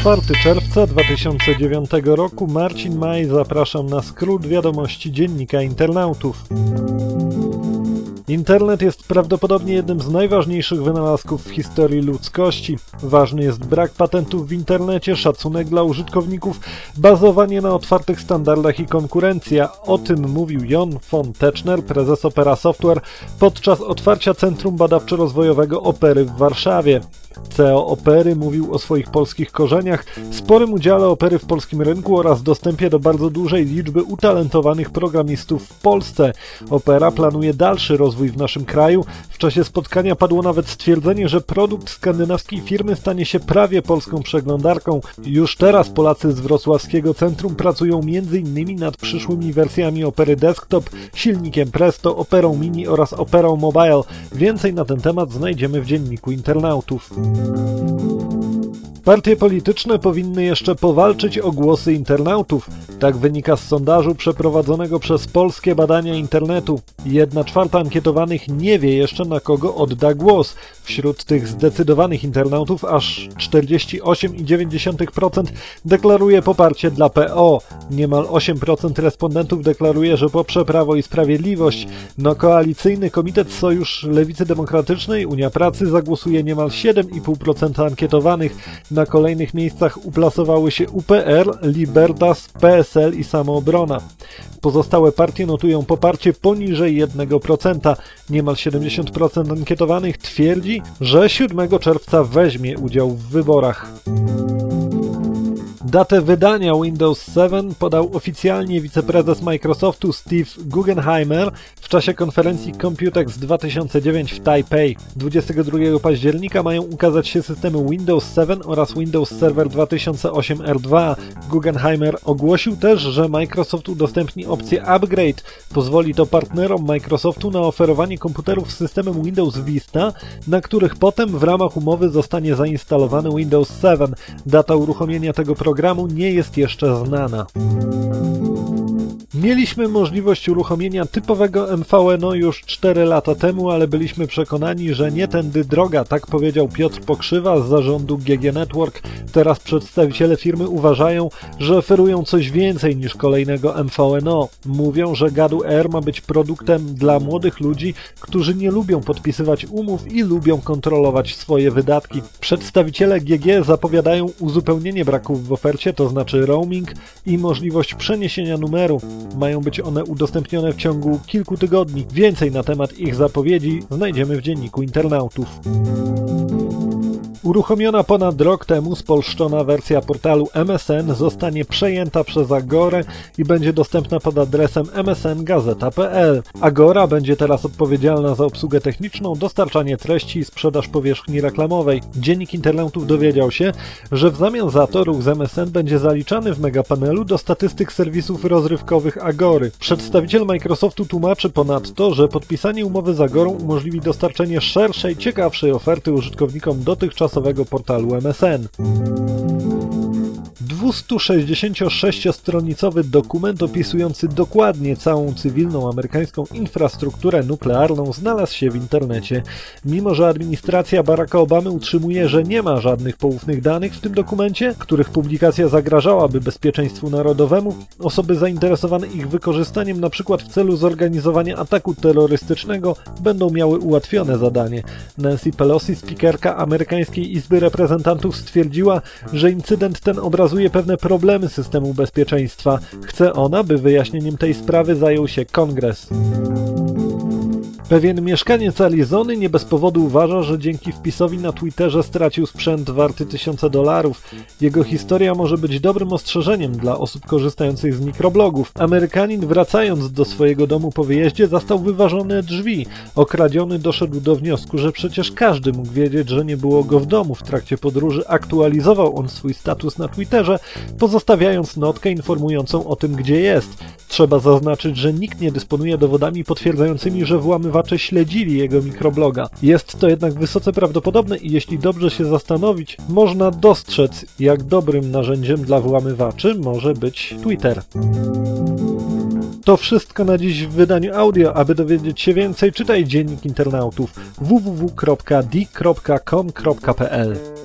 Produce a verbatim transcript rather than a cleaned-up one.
czwartego czerwca dwa tysiące dziewiątego roku. Marcin Maj, zapraszam na skrót wiadomości Dziennika Internautów. Internet jest prawdopodobnie jednym z najważniejszych wynalazków w historii ludzkości. Ważny jest brak patentów w internecie, szacunek dla użytkowników, bazowanie na otwartych standardach i konkurencja. O tym mówił Jon von Tetzchner, prezes Opera Software, podczas otwarcia Centrum Badawczo-Rozwojowego Opery w Warszawie. C E O Opery mówił o swoich polskich korzeniach, sporym udziale Opery w polskim rynku oraz dostępie do bardzo dużej liczby utalentowanych programistów w Polsce. Opera planuje dalszy rozwój w naszym kraju. W czasie spotkania padło nawet stwierdzenie, że produkt skandynawskiej firmy stanie się prawie polską przeglądarką. Już teraz Polacy z wrocławskiego centrum pracują między innymi nad przyszłymi wersjami Opery Desktop, silnikiem Presto, Operą Mini oraz Operą Mobile. Więcej na ten temat znajdziemy w Dzienniku Internautów. Partie polityczne powinny jeszcze powalczyć o głosy internautów. Tak wynika z sondażu przeprowadzonego przez Polskie Badania Internetu. Jedna czwarta ankietowanych nie wie jeszcze, na kogo odda głos. Wśród tych zdecydowanych internautów aż czterdzieści osiem przecinek dziewięć procent deklaruje poparcie dla P O. Niemal osiem procent respondentów deklaruje, że poprze Prawo i Sprawiedliwość. Na koalicyjny Komitet Sojusz Lewicy Demokratycznej Unia Pracy zagłosuje niemal siedem i pół procent ankietowanych. Na kolejnych miejscach uplasowały się U P R, Libertas, P S L i Samoobrona. Pozostałe partie notują poparcie poniżej jednego procenta. Niemal siedemdziesiąt procent ankietowanych twierdzi, że siódmego czerwca weźmie udział w wyborach. Datę wydania Windows siedem podał oficjalnie wiceprezes Microsoftu Steve Guggenheimer w czasie konferencji Computex dwa tysiące dziewięć w Tajpej. dwudziestego drugiego października mają ukazać się systemy Windows siedem oraz Windows Server dwa tysiące osiem R dwa. Guggenheimer ogłosił też, że Microsoft udostępni opcję Upgrade. Pozwoli to partnerom Microsoftu na oferowanie komputerów z systemem Windows Vista, na których potem w ramach umowy zostanie zainstalowany Windows siedem. Data uruchomienia tego programu nie jest jeszcze znana. Mieliśmy możliwość uruchomienia typowego M V N O już cztery lata temu, ale byliśmy przekonani, że nie tędy droga, tak powiedział Piotr Pokrzywa z zarządu G G Network. Teraz przedstawiciele firmy uważają, że oferują coś więcej niż kolejnego M V N O. Mówią, że Gadu R ma być produktem dla młodych ludzi, którzy nie lubią podpisywać umów i lubią kontrolować swoje wydatki. Przedstawiciele G G zapowiadają uzupełnienie braków w ofercie, to znaczy roaming i możliwość przeniesienia numeru. Mają być one udostępnione w ciągu kilku tygodni. Więcej na temat ich zapowiedzi znajdziemy w Dzienniku Internautów. Uruchomiona ponad rok temu spolszczona wersja portalu M S N zostanie przejęta przez Agorę i będzie dostępna pod adresem m s n gazeta kropka p l. Agora będzie teraz odpowiedzialna za obsługę techniczną, dostarczanie treści i sprzedaż powierzchni reklamowej. Dziennik Internautów dowiedział się, że w zamian za to ruch z M S N będzie zaliczany w megapanelu do statystyk serwisów rozrywkowych Agory. Przedstawiciel Microsoftu tłumaczy ponadto, że podpisanie umowy z Agorą umożliwi dostarczenie szerszej, ciekawszej oferty użytkownikom dotychczasowego portalu M S N. dwieście-sześćdziesięciosześciostronicowy dokument opisujący dokładnie całą cywilną amerykańską infrastrukturę nuklearną znalazł się w internecie. Mimo że administracja Baracka Obamy utrzymuje, że nie ma żadnych poufnych danych w tym dokumencie, których publikacja zagrażałaby bezpieczeństwu narodowemu, osoby zainteresowane ich wykorzystaniem np. w celu zorganizowania ataku terrorystycznego będą miały ułatwione zadanie. Nancy Pelosi, spikerka amerykańskiej Izby Reprezentantów, stwierdziła, że incydent ten obrazuje pewne problemy systemu bezpieczeństwa. Chce ona, by wyjaśnieniem tej sprawy zajął się Kongres. Pewien mieszkaniec Arizony nie bez powodu uważa, że dzięki wpisowi na Twitterze stracił sprzęt warty tysiące dolarów. Jego historia może być dobrym ostrzeżeniem dla osób korzystających z mikroblogów. Amerykanin, wracając do swojego domu po wyjeździe, zastał wyważone drzwi. Okradziony doszedł do wniosku, że przecież każdy mógł wiedzieć, że nie było go w domu. W trakcie podróży aktualizował on swój status na Twitterze, pozostawiając notkę informującą o tym, gdzie jest. Trzeba zaznaczyć, że nikt nie dysponuje dowodami potwierdzającymi, że włamywacze śledzili jego mikrobloga. Jest to jednak wysoce prawdopodobne i jeśli dobrze się zastanowić, można dostrzec, jak dobrym narzędziem dla włamywaczy może być Twitter. To wszystko na dziś w wydaniu audio. Aby dowiedzieć się więcej, czytaj Dziennik Internautów w w w kropka d kropka com kropka p l.